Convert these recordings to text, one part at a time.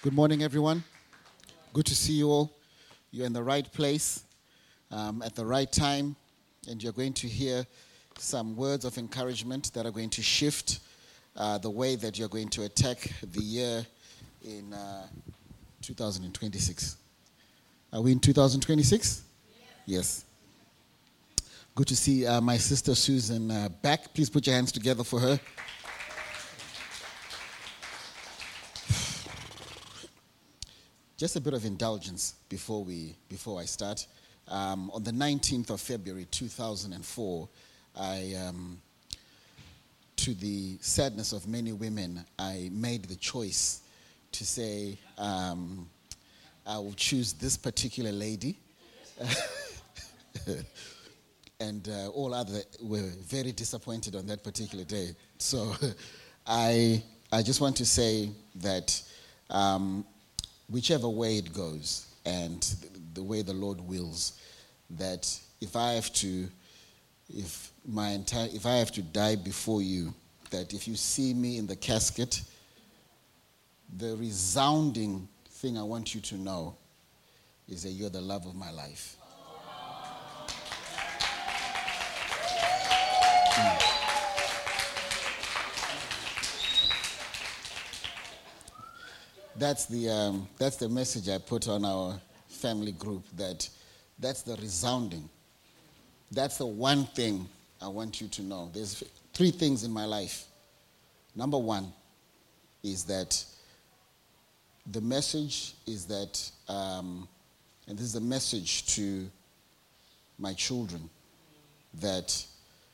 Good morning, everyone. Good to see you all. You're in the right place at the right time, and you're going to hear some words of encouragement that are going to shift the way that you're going to attack the year in 2026. Are we in 2026? Yes. Good to see my sister Susan back. Please put your hands together for her. Just a bit of indulgence before I start. On the 19th of February 2004, to the sadness of many women, I made the choice to say, I will choose this particular lady. And all other were very disappointed on that particular day. So I just want to say that whichever way it goes and the way the Lord wills, that if I have to die before you, that if you see me in the casket, the resounding thing I want you to know is that you're the love of my life. That's the message I put on our family group, that's the resounding. That's the one thing I want you to know. There's three things in my life. Number one is that the message is that, and this is a message to my children, that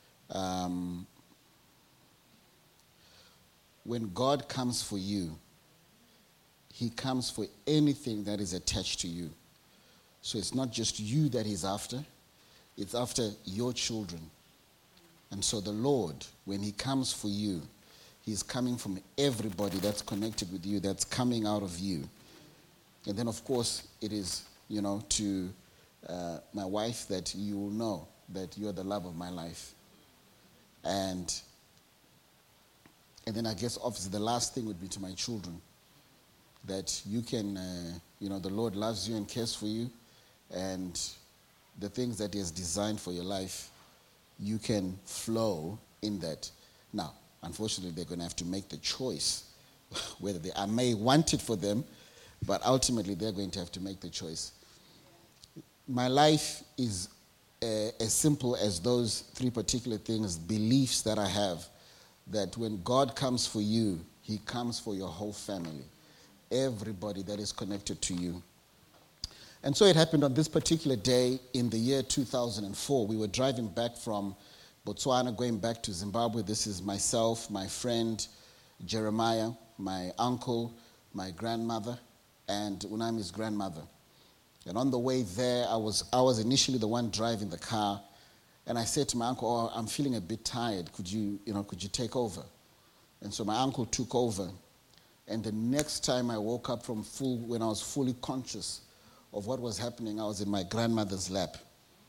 when God comes for you, He comes for anything that is attached to you. So it's not just you that He's after, it's after your children. And so the Lord, when He comes for you, He's coming from everybody that's connected with you, that's coming out of you. And then, of course, it is, to my wife that you will know that you're the love of my life. And then I guess, obviously, the last thing would be to my children, that you can, the Lord loves you and cares for you, and the things that He has designed for your life, you can flow in that. Now, unfortunately, they're going to have to make the choice, whether I may want it for them, but ultimately they're going to have to make the choice. My life is as simple as those three particular things, beliefs that I have, that when God comes for you, He comes for your whole family. Everybody that is connected to you. And so it happened on this particular day in the year 2004. We were driving back from Botswana, going back to Zimbabwe. This is myself, my friend Jeremiah, my uncle, my grandmother, and Unami's grandmother. And on the way there, I was initially the one driving the car, and I said to my uncle, I'm feeling a bit tired. Could you take over? And so my uncle took over. And the next time I woke up when I was fully conscious of what was happening, I was in my grandmother's lap,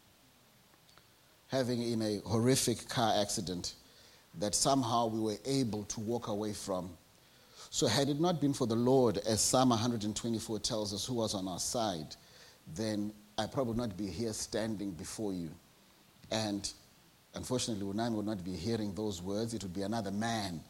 having in a horrific car accident that somehow we were able to walk away from. So had it not been for the Lord, as Psalm 124 tells us, who was on our side, then I probably would not be here standing before you. And unfortunately, Unami would not be hearing those words. It would be another man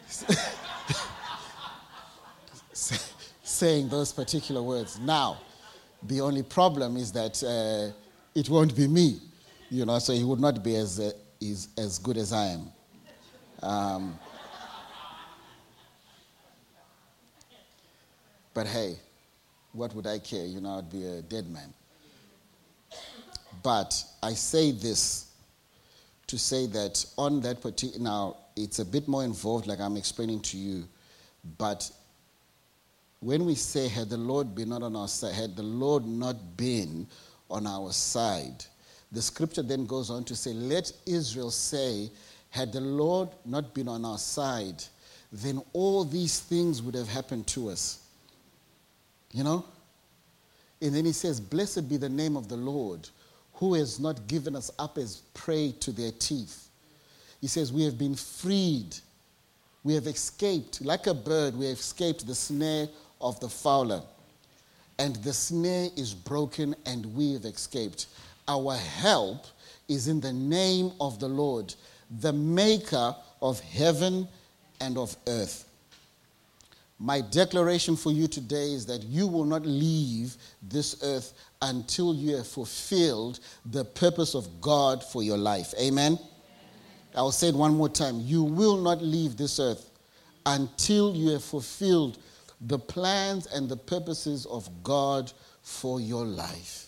saying those particular words. Now, the only problem is that it won't be me, so he would not be as good as I am. But hey, what would I care? I'd be a dead man. But I say this to say that on that particular, now it's a bit more involved, like I'm explaining to you, but when we say, had the Lord been not on our side, had the Lord not been on our side, the scripture then goes on to say, let Israel say, had the Lord not been on our side, then all these things would have happened to us. And then he says, blessed be the name of the Lord, who has not given us up as prey to their teeth. He says, we have been freed. We have escaped. Like a bird, we have escaped the snare of the fowler. And the snare is broken, and we have escaped. Our help is in the name of the Lord, the maker of heaven and of earth. My declaration for you today is that you will not leave this earth until you have fulfilled the purpose of God for your life. Amen? I'll say it one more time. You will not leave this earth until you have fulfilled the plans and the purposes of God for your life.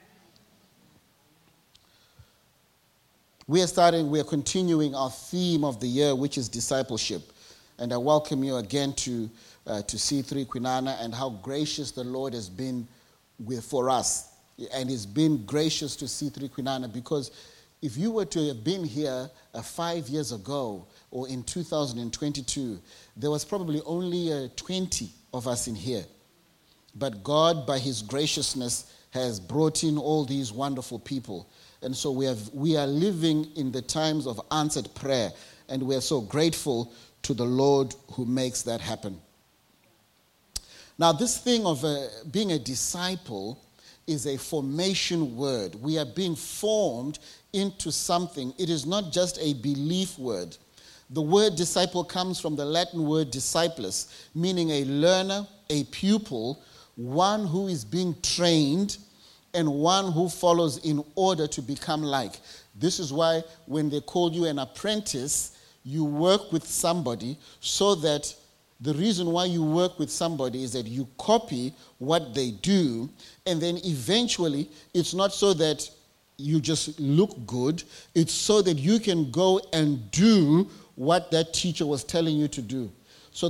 We are continuing our theme of the year, which is discipleship. And I welcome you again to C3 Kwinana, and how gracious the Lord has been for us. And He's been gracious to C3 Kwinana, because if you were to have been here 5 years ago, or in 2022, there was probably only 20 of us in here. But God, by His graciousness, has brought in all these wonderful people. And so we are living in the times of answered prayer, and we are so grateful to the Lord who makes that happen. Now, this thing of being a disciple is a formation word. We are being formed into something. It is not just a belief word. The word disciple comes from the Latin word discipulus, meaning a learner, a pupil, one who is being trained, and one who follows in order to become like. This is why when they call you an apprentice, you work with somebody, so that the reason why you work with somebody is that you copy what they do, and then eventually it's not so that you just look good, it's so that you can go and do what that teacher was telling you to do. So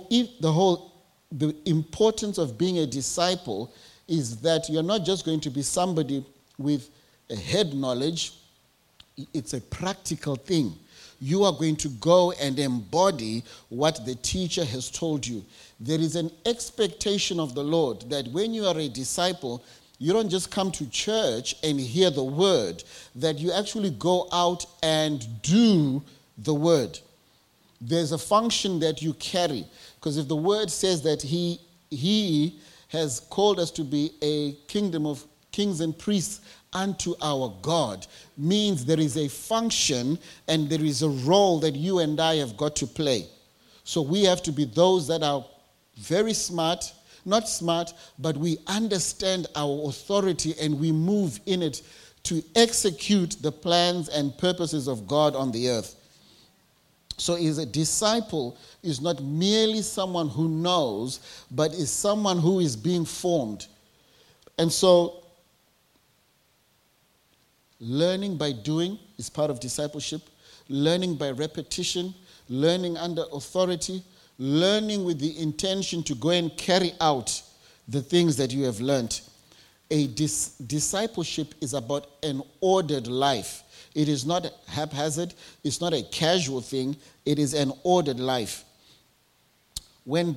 the importance of being a disciple is that you're not just going to be somebody with a head knowledge. It's a practical thing. You are going to go and embody what the teacher has told you. There is an expectation of the Lord that when you are a disciple, you don't just come to church and hear the word, that you actually go out and do the word. There's a function that you carry, because if the word says that he has called us to be a kingdom of kings and priests unto our God, means there is a function and there is a role that you and I have got to play. So we have to be those that are very smart, not smart, but we understand our authority and we move in it to execute the plans and purposes of God on the earth. So a disciple is not merely someone who knows, but is someone who is being formed. And so learning by doing is part of discipleship. Learning by repetition, learning under authority, learning with the intention to go and carry out the things that you have learned. A discipleship is about an ordered life. It is not haphazard. It's not a casual thing. It is an ordered life. In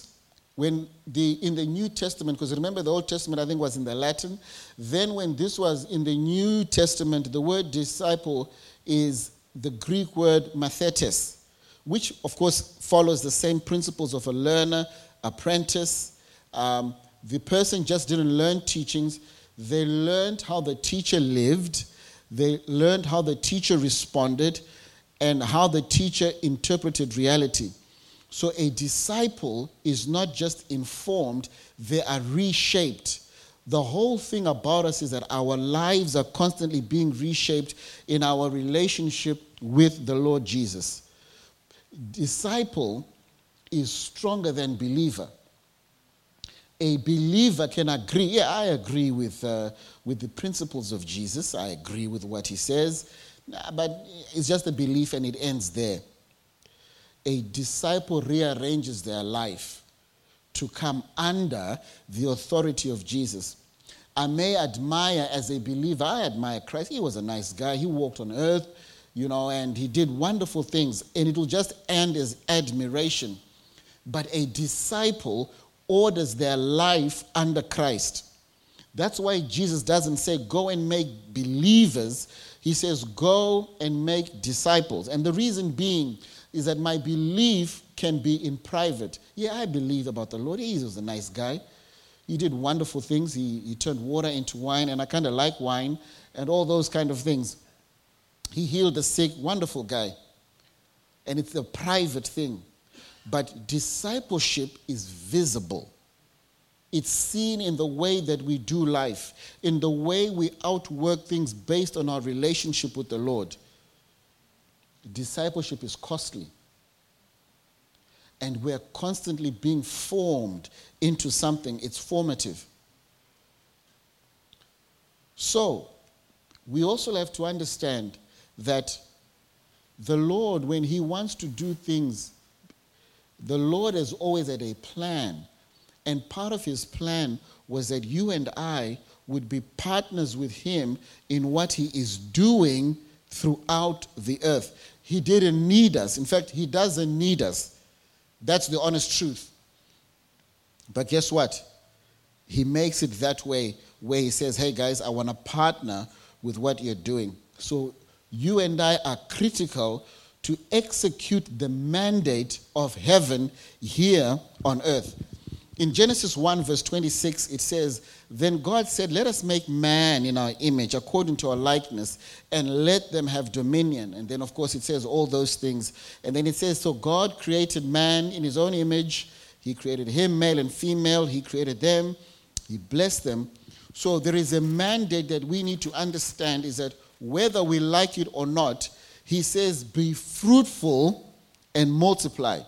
the New Testament, because remember the Old Testament I think was in the Latin, then when this was in the New Testament, the word disciple is the Greek word mathetes, which of course follows the same principles of a learner, apprentice. The person just didn't learn teachings. They learned how the teacher lived. They learned how the teacher responded and how the teacher interpreted reality. So a disciple is not just informed, they are reshaped. The whole thing about us is that our lives are constantly being reshaped in our relationship with the Lord Jesus. Disciple is stronger than believer. A believer can agree. Yeah, I agree with the principles of Jesus. I agree with what he says. But it's just a belief and it ends there. A disciple rearranges their life to come under the authority of Jesus. I may admire, as a believer, I admire Christ. He was a nice guy. He walked on earth, and he did wonderful things. And it will just end as admiration. But a disciple orders their life under Christ. That's why Jesus doesn't say, go and make believers. He says, go and make disciples. And the reason being is that my belief can be in private. Yeah, I believe about the Lord. He was a nice guy. He did wonderful things. He turned water into wine, and I kind of like wine and all those kind of things. He healed the sick, wonderful guy. And it's a private thing. But discipleship is visible. It's seen in the way that we do life, in the way we outwork things based on our relationship with the Lord. Discipleship is costly. And we're constantly being formed into something. It's formative. So, we also have to understand that the Lord, when he wants to do things, the Lord has always had a plan. And part of his plan was that you and I would be partners with him in what he is doing throughout the earth. He didn't need us. In fact, he doesn't need us. That's the honest truth. But guess what? He makes it that way, where he says, hey guys, I want to partner with what you're doing. So you and I are critical to execute the mandate of heaven here on earth. In Genesis 1 verse 26, it says, then God said, let us make man in our image, according to our likeness, and let them have dominion. And then, of course, it says all those things. And then it says, so God created man in his own image. He created him, male and female. He created them. He blessed them. So there is a mandate that we need to understand, is that whether we like it or not, he says, be fruitful and multiply.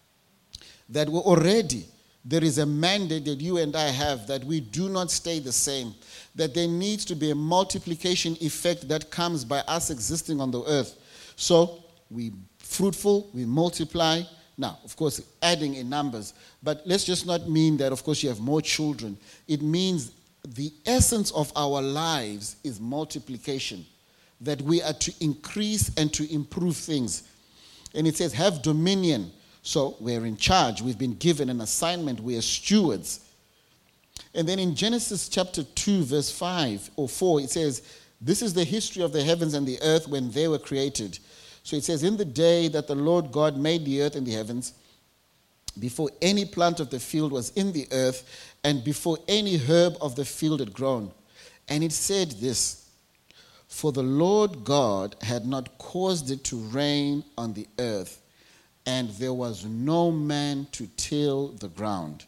That we're already... There is a mandate that you and I have, that we do not stay the same, that there needs to be a multiplication effect that comes by us existing on the earth. So we fruitful, we multiply. Now, of course, adding in numbers, but let's just not mean that, of course, you have more children. It means the essence of our lives is multiplication, that we are to increase and to improve things. And it says, have dominion. So we're in charge. We've been given an assignment. We are stewards. And then in Genesis chapter 2, verse 5 or 4, it says, this is the history of the heavens and the earth when they were created. So it says, in the day that the Lord God made the earth and the heavens, before any plant of the field was in the earth, and before any herb of the field had grown. And it said this, for the Lord God had not caused it to rain on the earth, and there was no man to till the ground.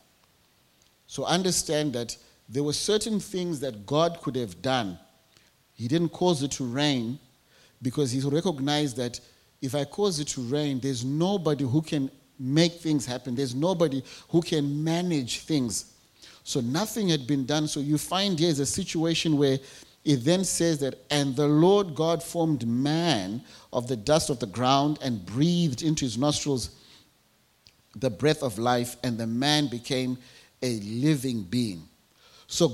So understand that there were certain things that God could have done. He didn't cause it to rain because he recognized that if I cause it to rain, there's nobody who can make things happen. There's nobody who can manage things. So nothing had been done. So you find here's a situation where it then says that, and the Lord God formed man of the dust of the ground and breathed into his nostrils the breath of life, and the man became a living being. So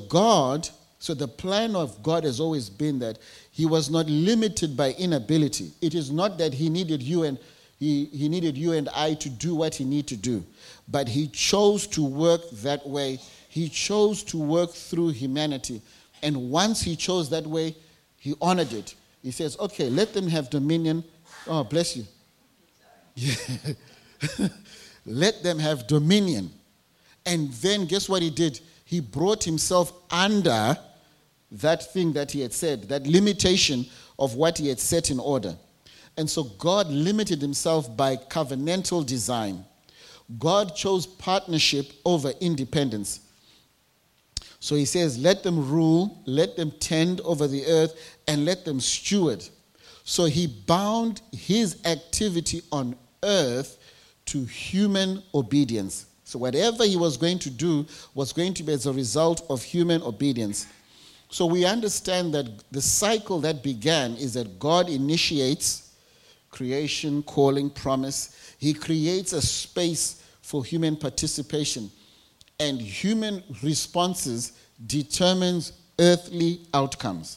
the plan of God has always been that he was not limited by inability. It is not that he needed you and he needed you and I to do what he needed to do, but he chose to work that way. He chose to work through humanity. And once he chose that way, he honored it. He says, okay, let them have dominion. Oh, bless you. Yeah. Let them have dominion. And then guess what he did? He brought himself under that thing that he had said, that limitation of what he had set in order. And so God limited himself by covenantal design. God chose partnership over independence. So he says, let them rule, let them tend over the earth, and let them steward. So he bound his activity on earth to human obedience. So whatever he was going to do was going to be as a result of human obedience. So we understand that the cycle that began is that God initiates creation, calling, promise. He creates a space for human participation. And human responses determines earthly outcomes.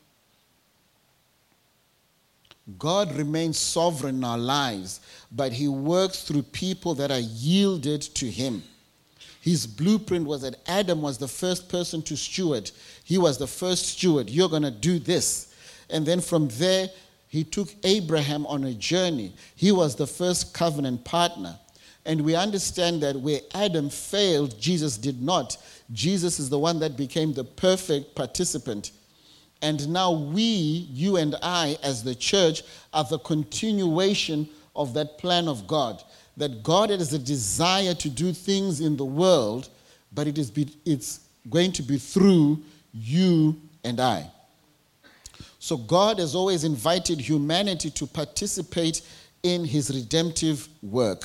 God remains sovereign in our lives, but he works through people that are yielded to him. His blueprint was that Adam was the first person to steward. He was the first steward. You're going to do this. And then from there, he took Abraham on a journey. He was the first covenant partner. And we understand that where Adam failed, Jesus did not. Jesus is the one that became the perfect participant. And now we, you and I, as the church, are the continuation of that plan of God. That God has a desire to do things in the world, but it's going to be through you and I. So God has always invited humanity to participate in his redemptive work.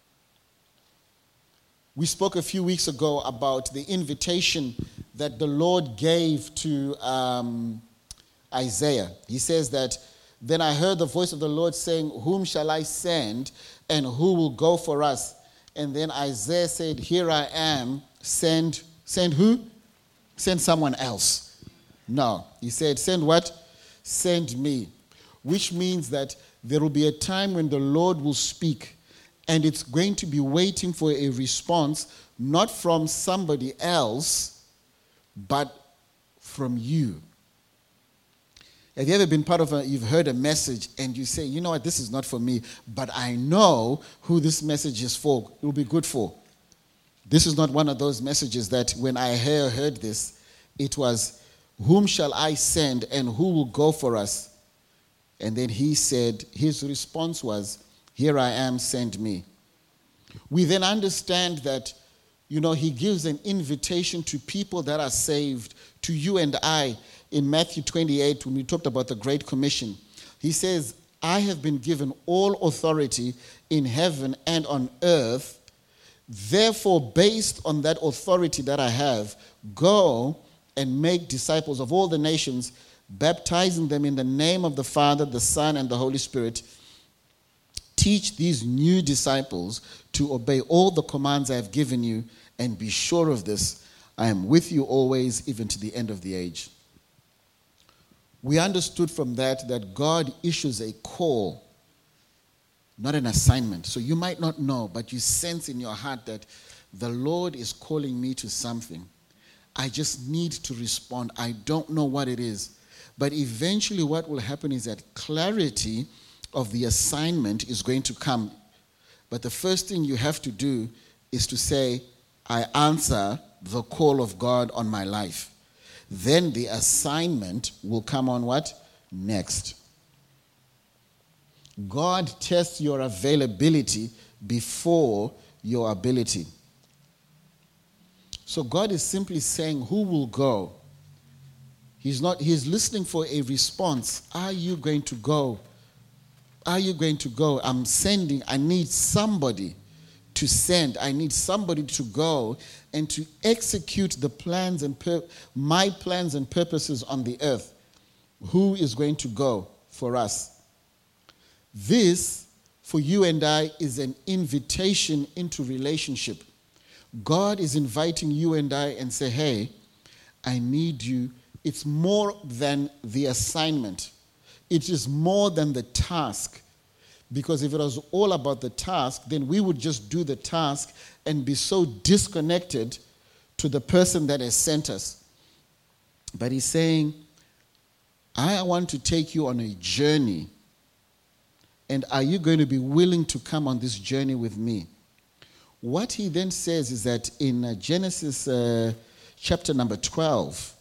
We spoke a few weeks ago about the invitation that the Lord gave to Isaiah. He says that, "Then I heard the voice of the Lord saying, 'Whom shall I send, and who will go for us?' And then Isaiah said, 'Here I am, send who? Send someone else.' No, he said, 'Send what? Send me.' Which means that there will be a time when the Lord will speak, and it's going to be waiting for a response, not from somebody else, but from you. Have you ever been part of you've heard a message and you say, you know what, this is not for me, but I know who this message is for. It will be good for. This is not one of those messages that when I heard this, it was, 'Whom shall I send and who will go for us?' And then he said, his response was, 'Here I am, send me.' We then understand that, he gives an invitation to people that are saved, to you and I, in Matthew 28, when we talked about the Great Commission. He says, 'I have been given all authority in heaven and on earth. Therefore, based on that authority that I have, go and make disciples of all the nations, baptizing them in the name of the Father, the Son, and the Holy Spirit. Teach these new disciples to obey all the commands I have given you, and be sure of this, I am with you always, even to the end of the age.'" We understood from that God issues a call, not an assignment. So you might not know, but you sense in your heart that the Lord is calling me to something. I just need to respond. I don't know what it is. But eventually what will happen is that clarity of the assignment is going to come. But the first thing you have to do is to say, I answer the call of God on my life. Then the assignment will come on what? Next. God tests your availability before your ability. So God is simply saying, who will go? He's listening for a response. Are you going to go? Are you going to go? I'm sending. I need somebody to send. I need somebody to go and to execute the plans and my plans and purposes on the earth. Who is going to go for us? This, for you and I, is an invitation into relationship. God is inviting you and I and say, hey, I need you. It's more than the assignment. It is more than the task. Because if it was all about the task, then we would just do the task and be so disconnected to the person that has sent us. But he's saying, I want to take you on a journey. And are you going to be willing to come on this journey with me? What he then says is that in Genesis chapter number 12,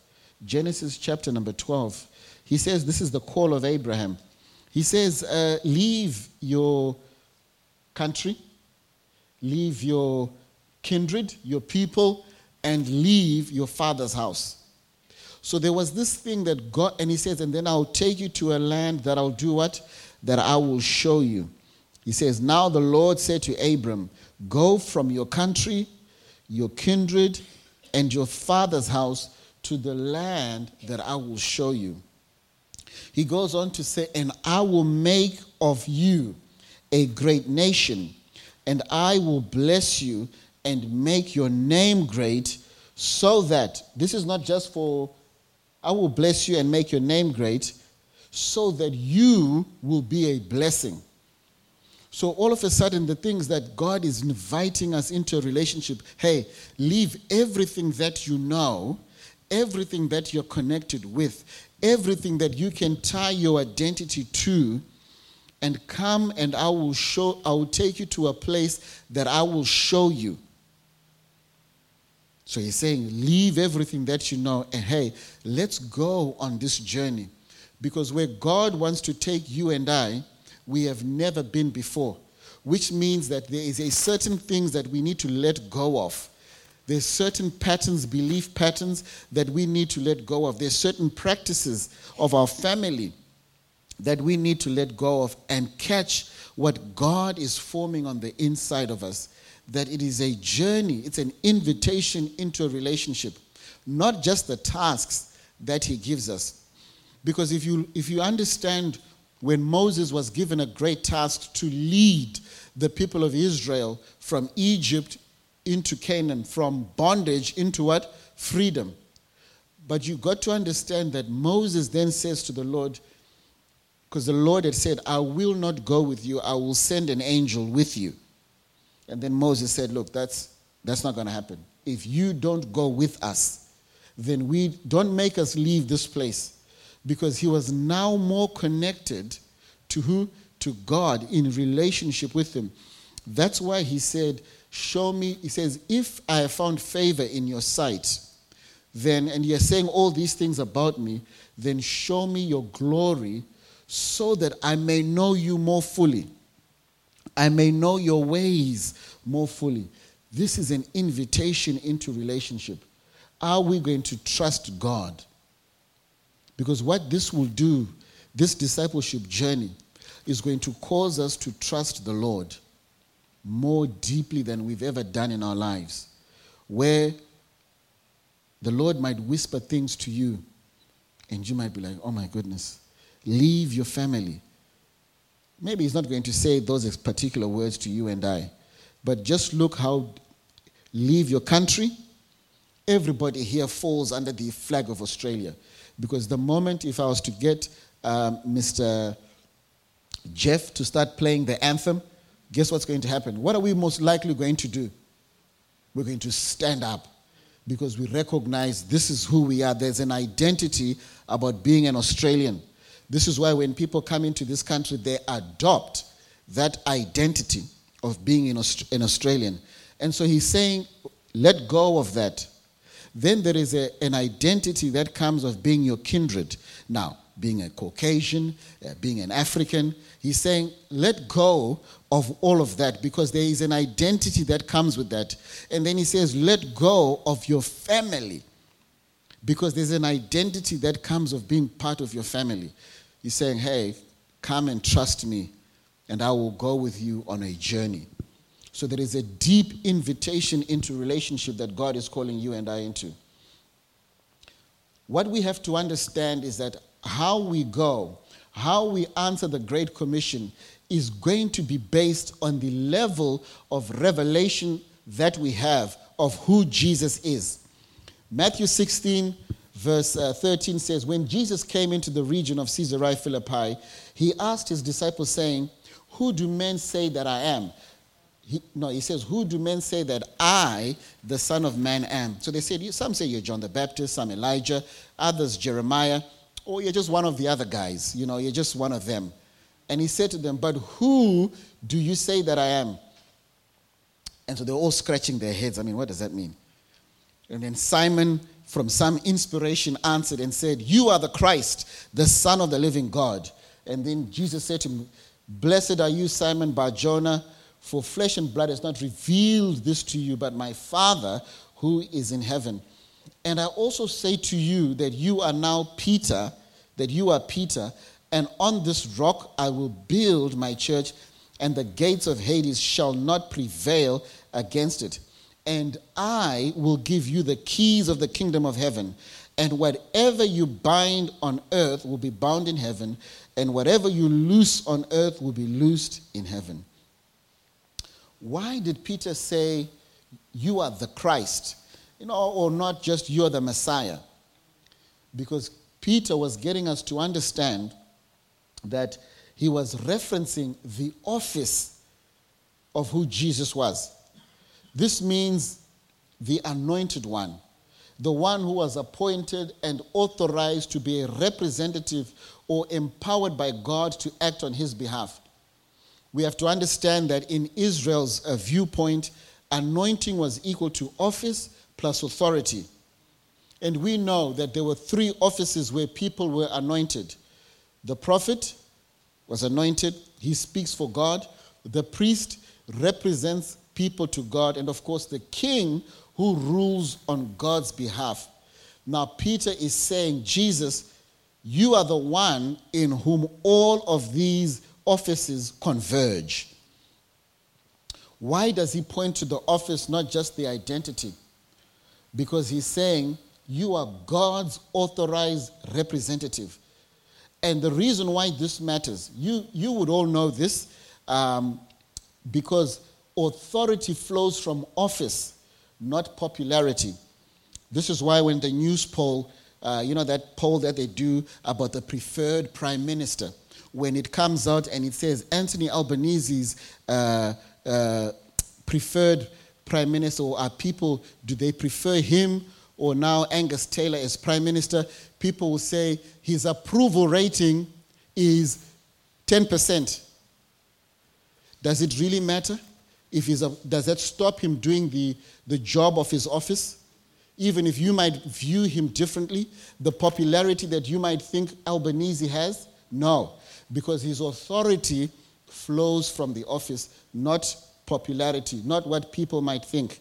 he says this is the call of Abraham. He says, leave your country, leave your kindred, your people, and leave your father's house. So there was this thing that God, and he says, and then I'll take you to a land that I'll do what? That I will show you. He says, now the Lord said to Abram, go from your country, your kindred, and your father's house to the land that I will show you. He goes on to say, and I will make of you a great nation, and I will bless you and make your name great, so that, this is not just for, I will bless you and make your name great, so that you will be a blessing. So all of a sudden, the things that God is inviting us into a relationship, hey, leave everything that you know, everything that you're connected with, everything that you can tie your identity to, and come and I will take you to a place that I will show you. So he's saying, leave everything that you know and hey, let's go on this journey. Because where God wants to take you and I, we have never been before. Which means that there is a certain things that we need to let go of. There's certain patterns, belief patterns that we need to let go of. There's certain practices of our family that we need to let go of and catch what God is forming on the inside of us. That it is a journey, it's an invitation into a relationship, not just the tasks that he gives us. Because if you understand when Moses was given a great task to lead the people of Israel from Egypt into Canaan, from bondage into what? Freedom. But you got to understand that Moses then says to the Lord, because the Lord had said, I will not go with you, I will send an angel with you. And then Moses said, look, that's not going to happen. If you don't go with us, then don't make us leave this place. Because he was now more connected to who? To God, in relationship with him. That's why he said, show me, he says, if I have found favor in your sight, then, and you're saying all these things about me, then show me your glory so that I may know you more fully. I may know your ways more fully. This is an invitation into relationship. Are we going to trust God? Because what this will do, this discipleship journey, is going to cause us to trust the Lord more deeply than we've ever done in our lives. Where the Lord might whisper things to you, and you might be like, oh my goodness, leave your family. Maybe he's not going to say those particular words to you and I, but just look how, leave your country. Everybody here falls under the flag of Australia. Because the moment if I was to get Mr. Jeff to start playing the anthem, guess what's going to happen? What are we most likely going to do? We're going to stand up because we recognize this is who we are. There's an identity about being an Australian. This is why when people come into this country, they adopt that identity of being an Australian. And so he's saying, let go of that. Then there is an identity that comes of being your kindred. Now, being a Caucasian, being an African, he's saying, let go of all of that because there is an identity that comes with that. And then he says, let go of your family because there's an identity that comes of being part of your family. He's saying, hey, come and trust me and I will go with you on a journey. So there is a deep invitation into relationship that God is calling you and I into. What we have to understand is that how we go, how we answer the Great Commission is going to be based on the level of revelation that we have of who Jesus is. Matthew 16, verse 13 says, when Jesus came into the region of Caesarea Philippi, he asked his disciples saying, who do men say that I am? He says, who do men say that I, the Son of Man, am? So they said, some say you're John the Baptist, some Elijah, others Jeremiah, or you're just one of the other guys. You're just one of them. And he said to them, but who do you say that I am? And so they're all scratching their heads. What does that mean? And then Simon, from some inspiration, answered and said, you are the Christ, the Son of the living God. And then Jesus said to him, blessed are you, Simon Bar-Jonah, for flesh and blood has not revealed this to you, but my Father who is in heaven. And I also say to you that you are now Peter, that you are Peter, and on this rock I will build my church, and the gates of Hades shall not prevail against it. And I will give you the keys of the kingdom of heaven. And whatever you bind on earth will be bound in heaven, and whatever you loose on earth will be loosed in heaven. Why did Peter say, you are the Christ? Or not just you're the Messiah? Because Peter was getting us to understand that he was referencing the office of who Jesus was. This means the anointed one, the one who was appointed and authorized to be a representative or empowered by God to act on his behalf. We have to understand that in Israel's viewpoint, anointing was equal to office plus authority. And we know that there were 3 offices where people were anointed. The prophet was anointed. He speaks for God. The priest represents people to God. And of course, the king who rules on God's behalf. Now, Peter is saying, Jesus, you are the one in whom all of these offices converge. Why does he point to the office, not just the identity? Because he's saying, you are God's authorized representative. And the reason why this matters, you would all know this, because authority flows from office, not popularity. This is why when the news poll, that poll that they do about the preferred prime minister, when it comes out and it says Anthony Albanese's preferred prime minister, or do they prefer him or now Angus Taylor as prime minister, people will say his approval rating is 10%. Does it really matter? Does that stop him doing the job of his office? Even if you might view him differently, the popularity that you might think Albanese has? No, because his authority flows from the office, not popularity, not what people might think.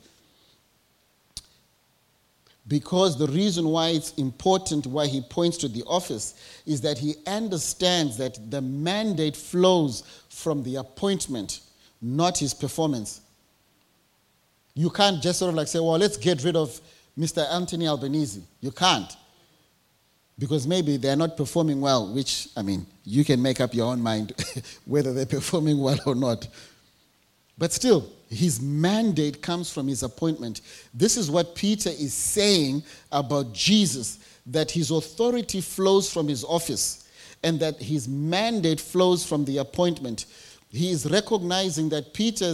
Because the reason why it's important, why he points to the office, is that he understands that the mandate flows from the appointment, not his performance. You can't just sort of say, well, let's get rid of Mr. Anthony Albanese. You can't. Because maybe they're not performing well, which, you can make up your own mind whether they're performing well or not. But still, his mandate comes from his appointment. This is what Peter is saying about Jesus, that his authority flows from his office and that his mandate flows from the appointment. He is recognizing that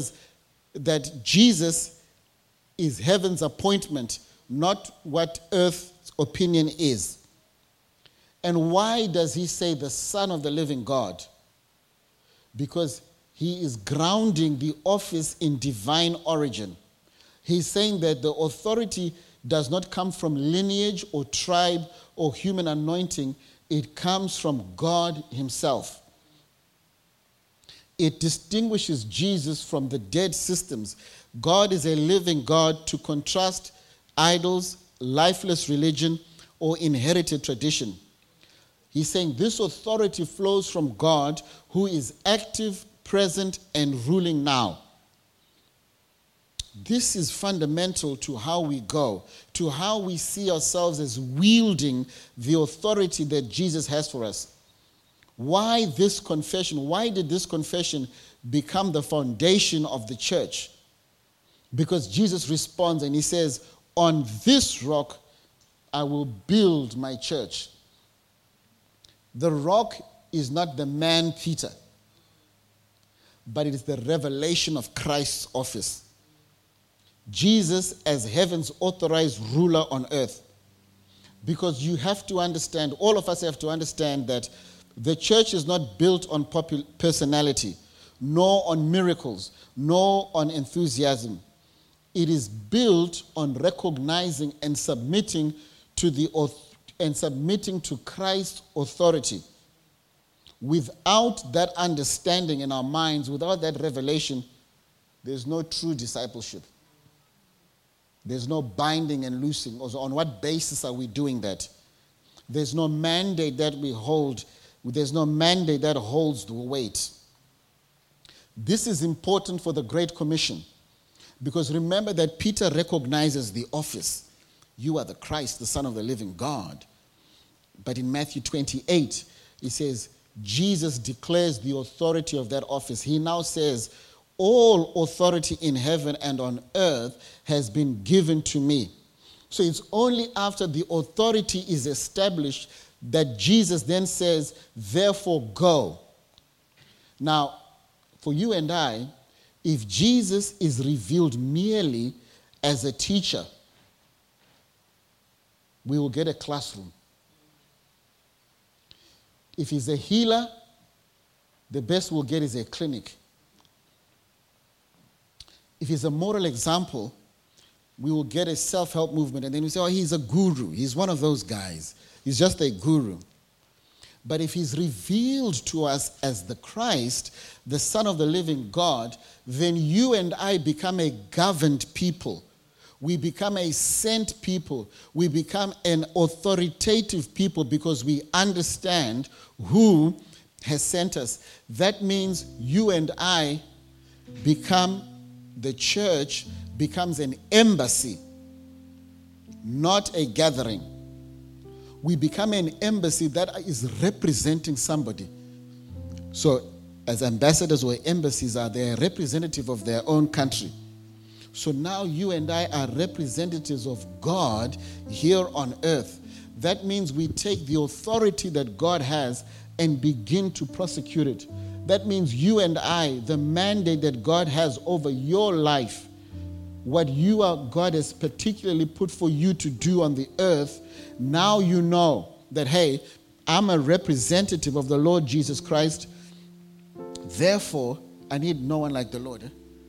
Jesus is heaven's appointment, not what earth's opinion is. And why does he say the Son of the living God? Because he is grounding the office in divine origin. He's saying that the authority does not come from lineage or tribe or human anointing. It comes from God himself. It distinguishes Jesus from the dead systems. God is a living God, to contrast idols, lifeless religion, or inherited tradition. He's saying this authority flows from God, who is active, present, and ruling now. This is fundamental to how we go, to how we see ourselves as wielding the authority that Jesus has for us. Why this confession? Why did this confession become the foundation of the church? Because Jesus responds and he says, on this rock I will build my church. The rock is not the man Peter, but it is the revelation of Christ's office. Jesus as heaven's authorized ruler on earth. Because you have to understand, all of us have to understand that the church is not built on personality, nor on miracles, nor on enthusiasm. It is built on recognizing and submitting to Christ's authority. Without that understanding in our minds, without that revelation, there's no true discipleship. There's no binding and loosing. Also, on what basis are we doing that? There's no mandate that we hold. There's no mandate that holds the weight. This is important for the Great Commission. Because remember that Peter recognizes the office. You are the Christ, the Son of the living God. But in Matthew 28, it says, Jesus declares the authority of that office. He now says, all authority in heaven and on earth has been given to me. So it's only after the authority is established that Jesus then says, therefore go. Now, for you and I, if Jesus is revealed merely as a teacher, we will get a classroom. If he's a healer, the best we'll get is a clinic. if he's a moral example, we will get a self-help movement, and then we say, oh, he's a guru. He's one of those guys. He's just a guru. But if he's revealed to us as the Christ, the Son of the living God, then you and I become a governed people. We become a sent people. We become an authoritative people because we understand who has sent us. That means you and I become, the church becomes an embassy, not a gathering. We become an embassy that is representing somebody. So as ambassadors or embassies are, they are representative of their own country. So now you and I are representatives of God here on earth. That means we take the authority that God has and begin to prosecute it. That means you and I, the mandate that God has over your life, what God has particularly put for you to do on the earth, now you know that, hey, I'm a representative of the Lord Jesus Christ. Therefore, I need no one like the Lord.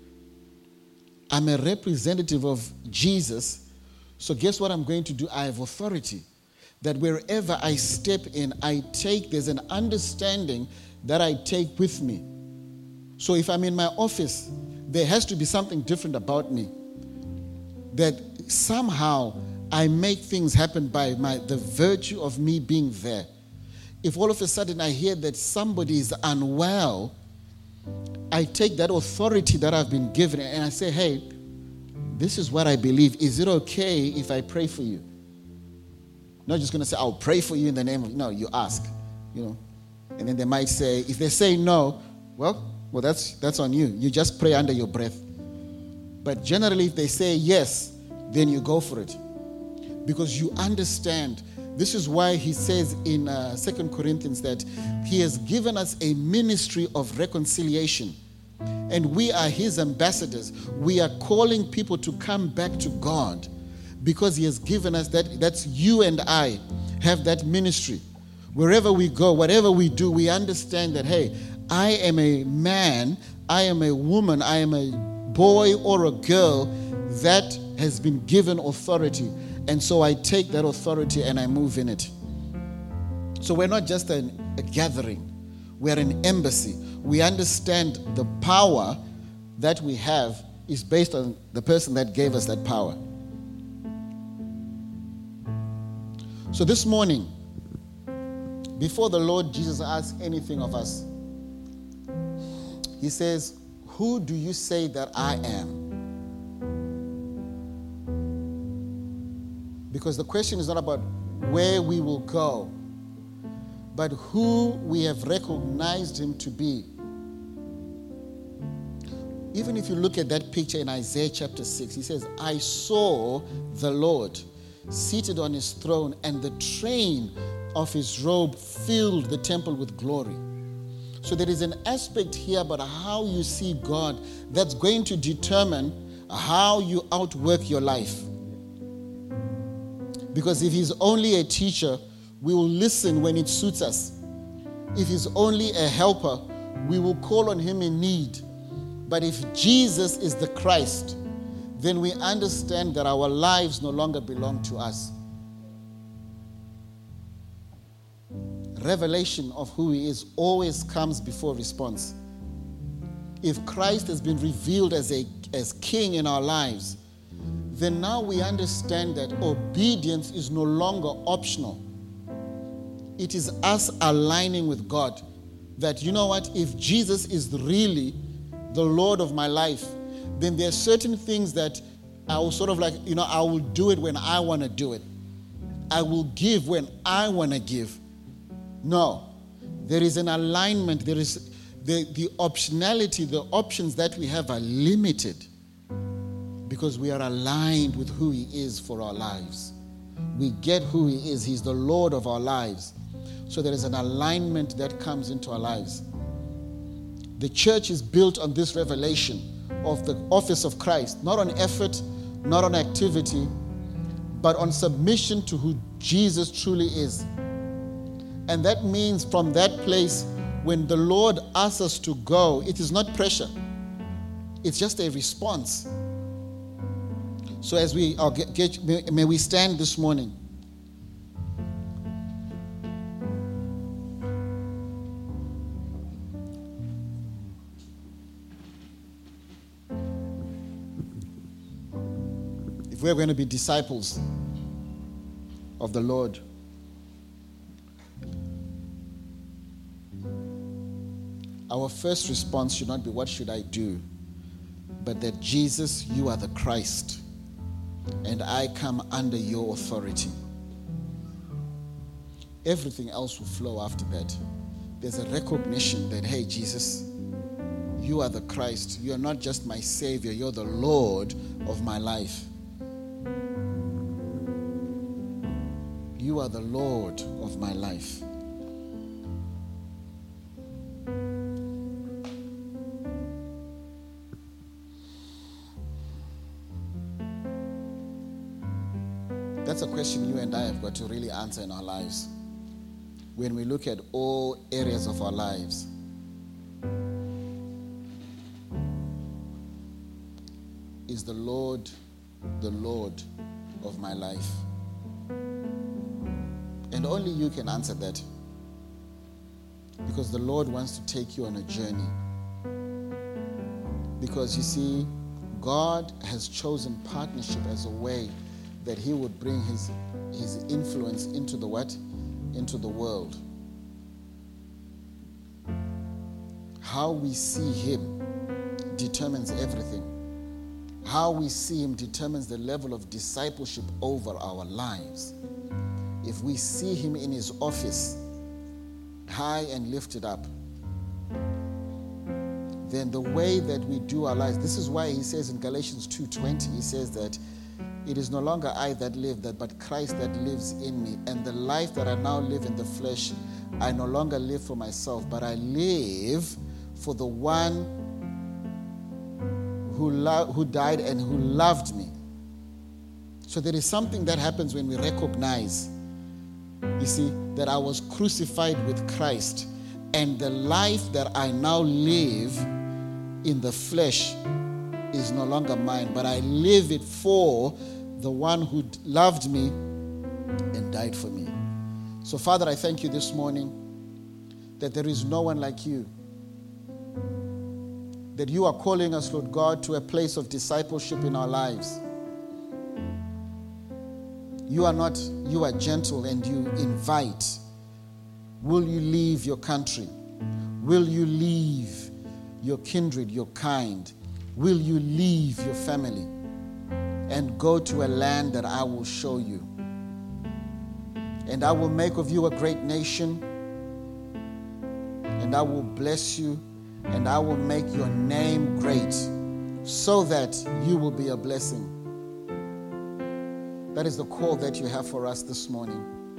I'm a representative of Jesus. So guess what I'm going to do? I have authority. That wherever I step in, there's an understanding that I take with me. So if I'm in my office, there has to be something different about me. That somehow I make things happen by the virtue of me being there. If all of a sudden I hear that somebody is unwell, I take that authority that I've been given and I say, hey, this is what I believe. Is it okay if I pray for you? Not just going to say, I'll pray for you in the name of, no, you ask, And then they might say, if they say no, well, that's on you. You just pray under your breath. But generally, if they say yes, then you go for it. Because you understand. This is why he says in 2 Corinthians that he has given us a ministry of reconciliation. And we are his ambassadors. We are calling people to come back to God because he has given us that. That's you and I have that ministry. Wherever we go, whatever we do, we understand that, hey, I am a man, I am a woman, I am a boy or a girl that has been given authority. And so I take that authority and I move in it. So we're not just a gathering. We're an embassy. We understand the power that we have is based on the person that gave us that power. So this morning, before the Lord Jesus asks anything of us, he says, who do you say that I am? Because the question is not about where we will go, but who we have recognized him to be. Even if you look at that picture in Isaiah chapter 6, he says, I saw the Lord seated on his throne, and the train of his robe filled the temple with glory. So there is an aspect here about how you see God that's going to determine how you outwork your life. Because if he's only a teacher, we will listen when it suits us. If he's only a helper, we will call on him in need. But if Jesus is the Christ, then we understand that our lives no longer belong to us. Revelation of who he is always comes before response. If Christ has been revealed as king in our lives, then now we understand that obedience is no longer optional. It is us aligning with God. That, you know what, if Jesus is really the Lord of my life, then there are certain things that I will sort of like, I will do it when I want to do it. I will give when I want to give. No, there is an alignment. There is the optionality, the options that we have are limited because we are aligned with who he is for our lives. We get who he is. He's the Lord of our lives. So there is an alignment that comes into our lives. The church is built on this revelation of the office of Christ, not on effort, not on activity, but on submission to who Jesus truly is. And that means from that place, when the Lord asks us to go, it is not pressure. It's just a response. So as we may we stand this morning. If we're going to be disciples of the Lord, our first response should not be, what should I do? But that, Jesus, you are the Christ, and I come under your authority. Everything else will flow after that. There's a recognition that, hey, Jesus, you are the Christ. You are not just my Savior. You're the Lord of my life. You are the Lord of my life. That's a question you and I have got to really answer in our lives. When we look at all areas of our lives, is the Lord of my life? And only you can answer that. Because the Lord wants to take you on a journey. Because you see, God has chosen partnership as a way that he would bring his influence into the what? Into the world. How we see him determines everything. How we see him determines the level of discipleship over our lives. If we see him in his office, high and lifted up, then the way that we do our lives, this is why he says in Galatians 2:20, he says that it is no longer I that live, but Christ that lives in me. And the life that I now live in the flesh, I no longer live for myself, but I live for the one who died and who loved me. So there is something that happens when we recognize, you see, that I was crucified with Christ, and the life that I now live in the flesh is no longer mine, but I live it for the one who loved me and died for me. So, Father, I thank you this morning that there is no one like you, that you are calling us, Lord God, to a place of discipleship in our lives. You are gentle and you invite. Will you leave your country? Will you leave your kindred, your kind? Will you leave your family and go to a land that I will show you? And I will make of you a great nation, and I will bless you, and I will make your name great so that you will be a blessing. That is the call that you have for us this morning.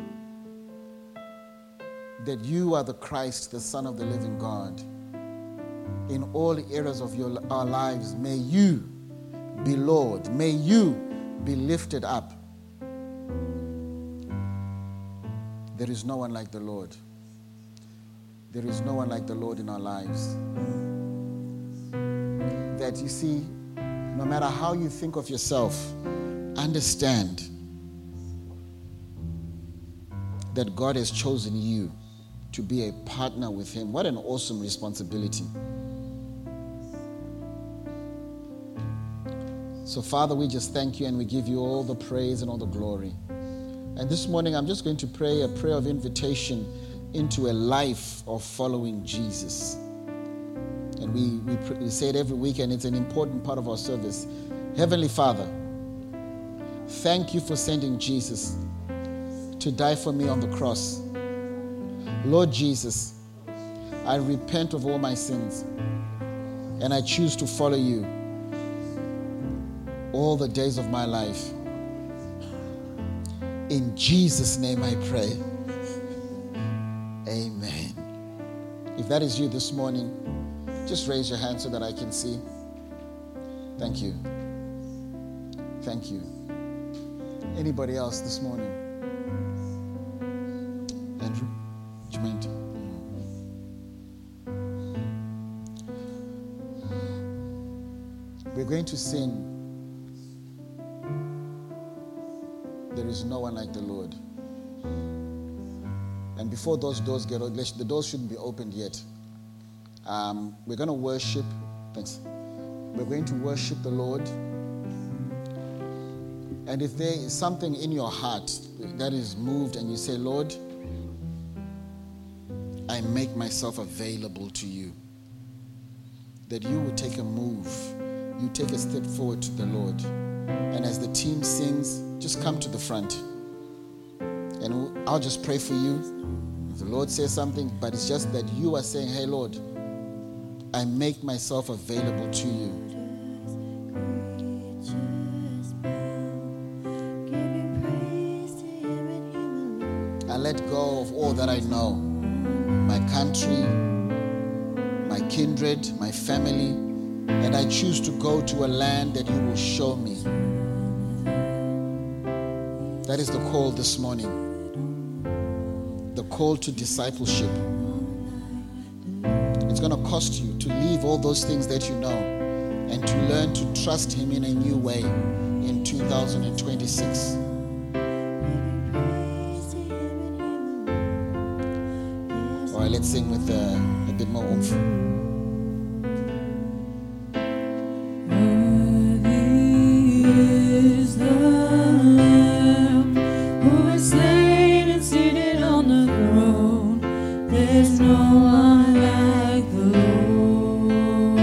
That you are the Christ, the Son of the living God. In all areas of our lives, may you be Lord. May you be lifted up. There is no one like the Lord. There is no one like the Lord in our lives. That you see, no matter how you think of yourself, understand that God has chosen you to be a partner with him. What an awesome responsibility. So, Father, we just thank you and we give you all the praise and all the glory. And this morning, I'm just going to pray a prayer of invitation into a life of following Jesus. And we say it every week, and it's an important part of our service. Heavenly Father, thank you for sending Jesus to die for me on the cross. Lord Jesus, I repent of all my sins, and I choose to follow you all the days of my life. In Jesus' name I pray. Amen. If that is you this morning, just raise your hand so that I can see. Thank you. Thank you. Anybody else this morning? Andrew? Jermaine? going to sing, There is no one like the Lord. And before those doors get opened, the doors shouldn't be opened yet. We're going to worship. Thanks. We're going to worship the Lord. And if there is something in your heart that is moved and you say, Lord, I make myself available to you, that you would take a move. You take a step forward to the Lord. And as the team sings, just come to the front. And I'll just pray for you. If the Lord says something, but it's just that you are saying, hey, Lord, I make myself available to you. I let go of all that I know. My country, my kindred, my family, and I choose to go to a land that you will show me. That is the call this morning. The call to discipleship. It's going to cost you to leave all those things that you know and to learn to trust Him in a new way in 2026. All right, let's sing with a bit more oomph. There's no one like the Lord.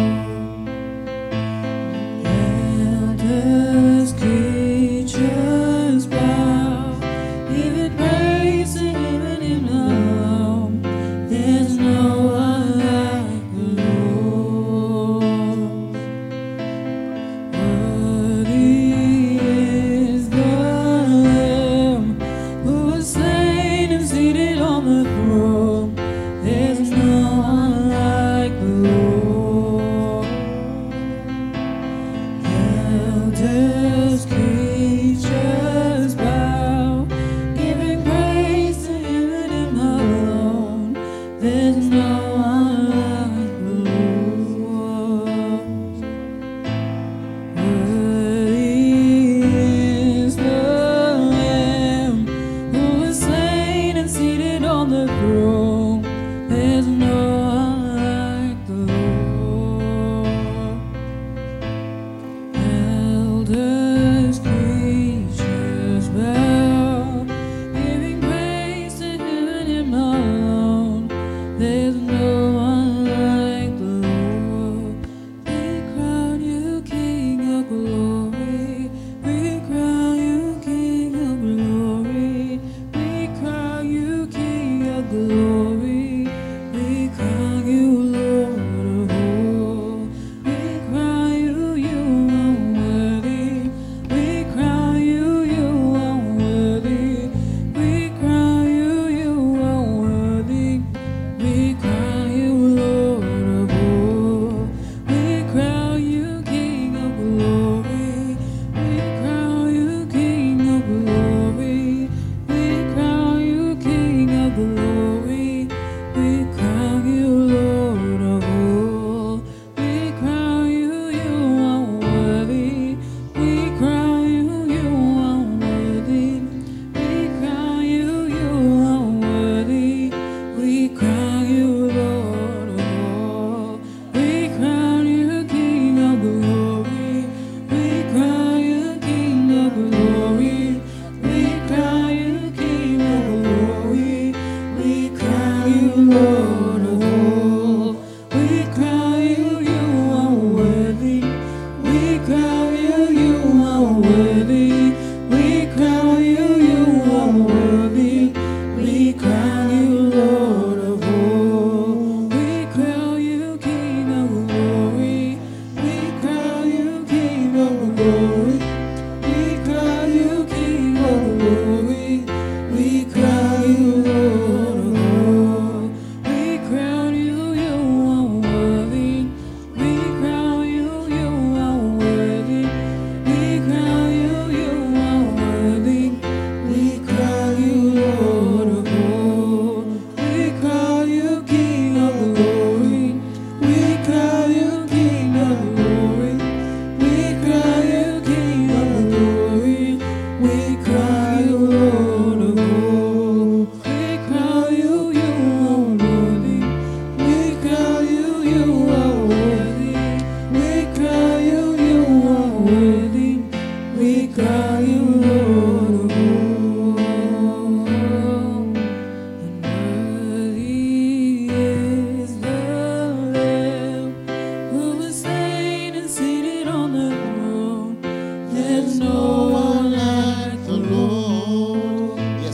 Elders, creatures bow, even praise to Him and Him alone. There's no one like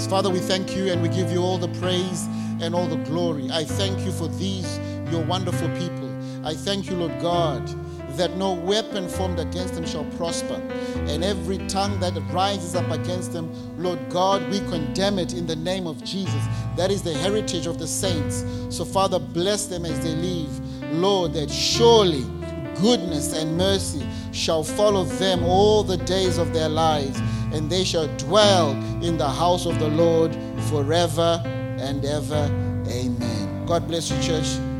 Father, we thank you and we give you all the praise and all the glory. I thank you for these, your wonderful people. I thank you, Lord God, that no weapon formed against them shall prosper. And every tongue that rises up against them, Lord God, we condemn it in the name of Jesus. That is the heritage of the saints. So, Father, bless them as they leave. Lord, that surely goodness and mercy shall follow them all the days of their lives, and they shall dwell in the house of the Lord forever and ever. Amen. God bless you, church.